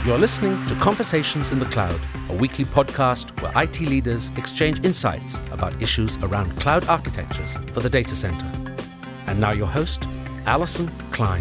You're listening to Conversations in the Cloud, a weekly podcast where IT leaders exchange insights about issues around cloud architectures for the data center. And now your host, Alison Klein.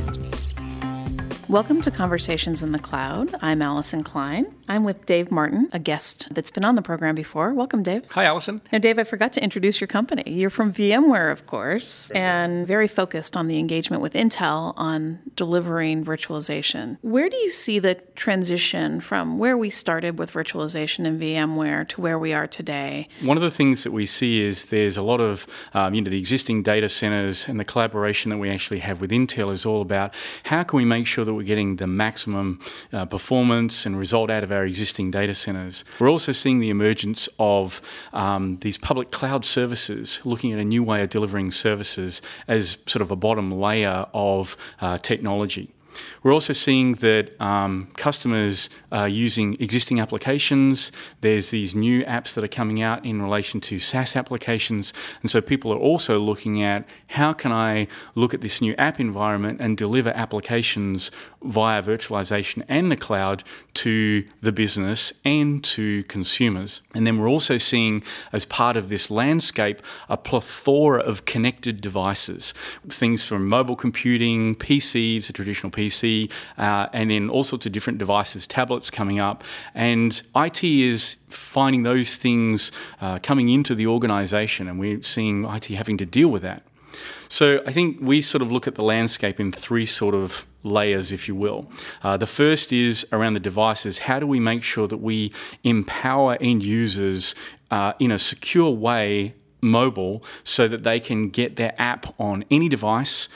Welcome to Conversations in the Cloud. I'm Alison Klein. I'm with Dave Martin, a guest that's been on the program before. Welcome, Dave. Hi, Alison. Now, Dave, I forgot to introduce your company. You're from VMware, of course, and very focused on the engagement with Intel on delivering virtualization. Where do you see the transition from where we started with virtualization in VMware to where we are today? One of the things that we see is there's a lot of, the existing data centers, and the collaboration that we actually have with Intel is all about how can we make sure that we're getting the maximum performance and result out of our existing data centers. We're also seeing the emergence of these public cloud services, looking at a new way of delivering services as sort of a bottom layer of technology. We're also seeing that customers are using existing applications. There's these new apps that are coming out in relation to SaaS applications. And so people are also looking at how can I look at this new app environment and deliver applications via virtualization and the cloud to the business and to consumers. And then we're also seeing, as part of this landscape, a plethora of connected devices, things from mobile computing, PCs, a traditional PC, and then all sorts of different devices, tablets coming up. And IT is finding those things coming into the organization, and we're seeing IT having to deal with that. So I think we sort of look at the landscape in three sort of layers, if you will. The first is around the devices. How do we make sure that we empower end users in a secure way, mobile, so that they can get their app on any device,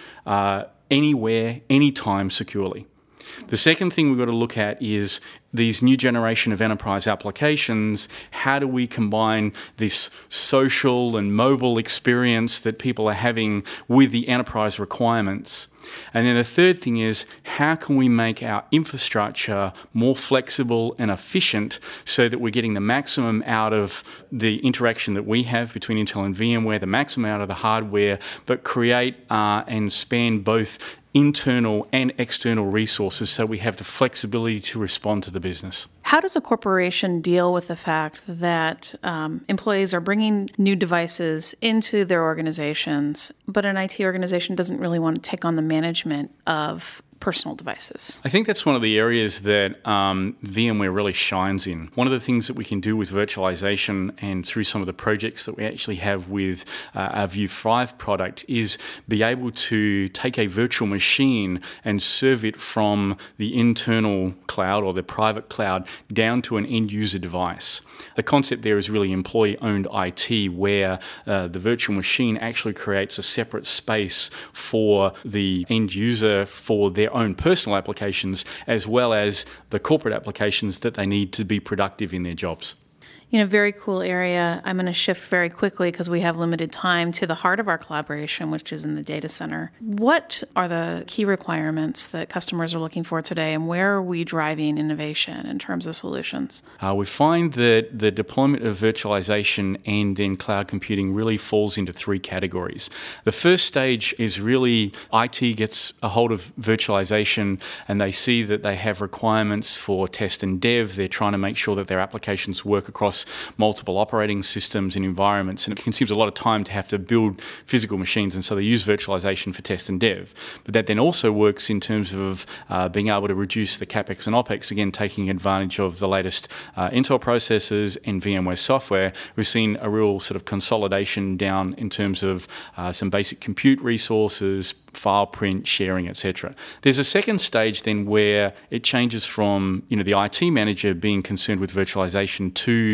anywhere, anytime securely? The second thing we've got to look at is these new generation of enterprise applications. How do we combine this social and mobile experience that people are having with the enterprise requirements? And then the third thing is, how can we make our infrastructure more flexible and efficient so that we're getting the maximum out of the interaction that we have between Intel and VMware, the maximum out of the hardware, but create and span both internal and external resources so we have the flexibility to respond to the business. How does a corporation deal with the fact that employees are bringing new devices into their organizations, but an IT organization doesn't really want to take on the management of personal devices? I think that's one of the areas that VMware really shines in. One of the things that we can do with virtualization and through some of the projects that we actually have with our View 5 product is be able to take a virtual machine and serve it from the internal cloud or the private cloud down to an end user device. The concept there is really employee-owned IT, where the virtual machine actually creates a separate space for the end user for their own personal applications, as well as the corporate applications that they need to be productive in their jobs. Very cool area. I'm going to shift very quickly because we have limited time to the heart of our collaboration, which is in the data center. What are the key requirements that customers are looking for today, and where are we driving innovation in terms of solutions? We find that the deployment of virtualization and then cloud computing really falls into three categories. The first stage is really IT gets a hold of virtualization and they see that they have requirements for test and dev. They're trying to make sure that their applications work across multiple operating systems and environments, and it consumes a lot of time to have to build physical machines, and so they use virtualization for test and dev. But that then also works in terms of being able to reduce the CapEx and OpEx, again taking advantage of the latest Intel processors and VMware software. We've seen a real sort of consolidation down in terms of some basic compute resources, file print, sharing, etc. There's a second stage then where it changes from the IT manager being concerned with virtualization to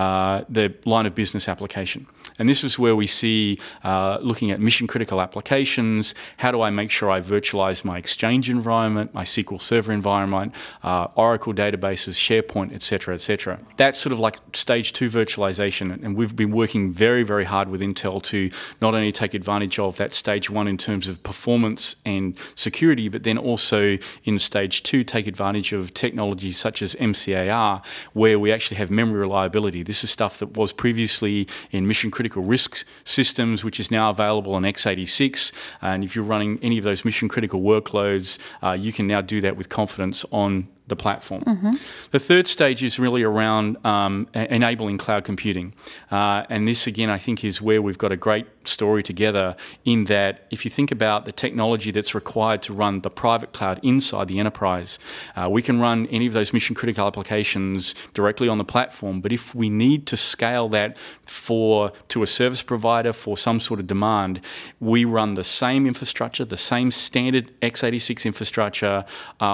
the line of business application. And this is where we see looking at mission critical applications. How do I make sure I virtualize my Exchange environment, my SQL Server environment, Oracle databases, SharePoint, etc., etc. That's sort of like stage 2 virtualization, and we've been working very, very hard with Intel to not only take advantage of that stage 1 in terms of performance and security, but then also in stage 2 take advantage of technologies such as MCAR, where we actually have memory reliability. This is stuff that was previously in mission critical risk systems, which is now available on x86. And if you're running any of those mission critical workloads, you can now do that with confidence on the platform. The third stage is really around enabling cloud computing. And this, again, I think is where we've got a great story together, in that if you think about the technology that's required to run the private cloud inside the enterprise, we can run any of those mission critical applications directly on the platform. But if we need to scale that to a service provider for some sort of demand, we run the same infrastructure, the same standard x86 infrastructure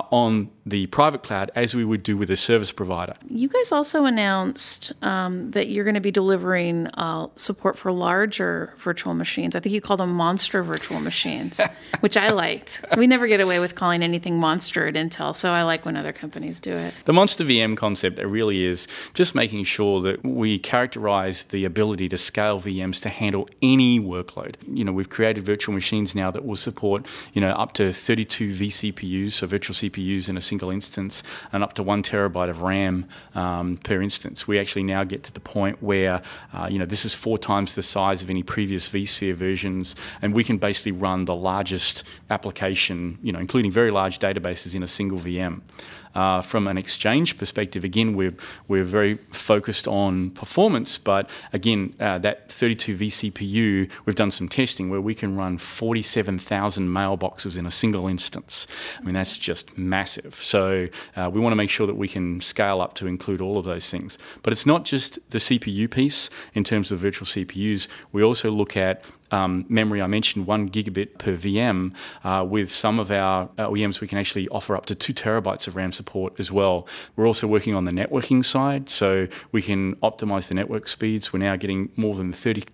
on the private cloud as we would do with a service provider. You guys also announced that you're going to be delivering support for larger virtual machines. I think you call them monster virtual machines, which I liked. We never get away with calling anything monster at Intel, so I like when other companies do it. The monster VM concept, it really is just making sure that we characterize the ability to scale VMs to handle any workload. We've created virtual machines now that will support, up to 32 vCPUs, so virtual CPUs in a single instance, and up to 1 terabyte of RAM per instance. We actually now get to the point where, this is 4 times the size of any previous vSphere versions, and we can basically run the largest application, including very large databases, in a single VM. From an Exchange perspective, again, we're very focused on performance, but again, that 32 vCPU, we've done some testing where we can run 47,000 mailboxes in a single instance. I mean, that's just massive. So we want to make sure that we can scale up to include all of those things. But it's not just the CPU piece in terms of virtual CPUs. We also look at memory. I mentioned 1 gigabit per VM. With some of our OEMs, we can actually offer up to 2 terabytes of RAM support as well. We're also working on the networking side, so we can optimize the network speeds. We're now getting more than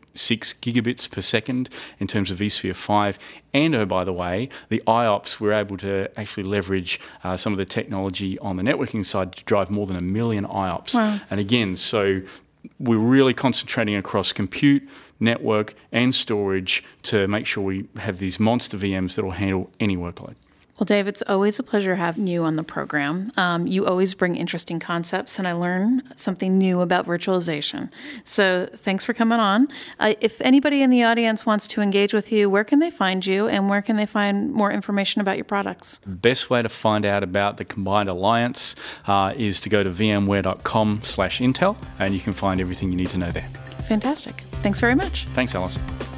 36 gigabits per second in terms of vSphere 5. And, oh, by the way, the IOPS, we're able to actually leverage some of the technology on the networking side to drive more than 1 million IOPS. Wow. And again, so we're really concentrating across compute, network, and storage to make sure we have these monster VMs that will handle any workload. Well, Dave, it's always a pleasure having you on the program. You always bring interesting concepts, and I learn something new about virtualization. So thanks for coming on. If anybody in the audience wants to engage with you, where can they find you, and where can they find more information about your products? Best way to find out about the Combined Alliance is to go to vmware.com/Intel, and you can find everything you need to know there. Fantastic. Thanks very much. Thanks, Alison.